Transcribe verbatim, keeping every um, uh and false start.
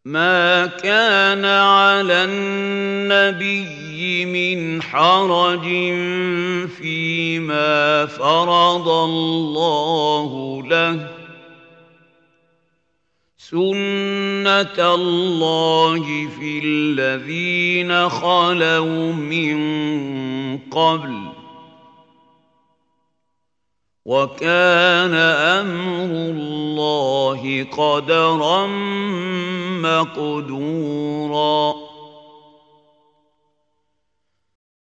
ما كان على النبي من حرج فيما فرض الله له سنة الله في الذين خلوا من قبل وكان أمر الله قدرا مقدورا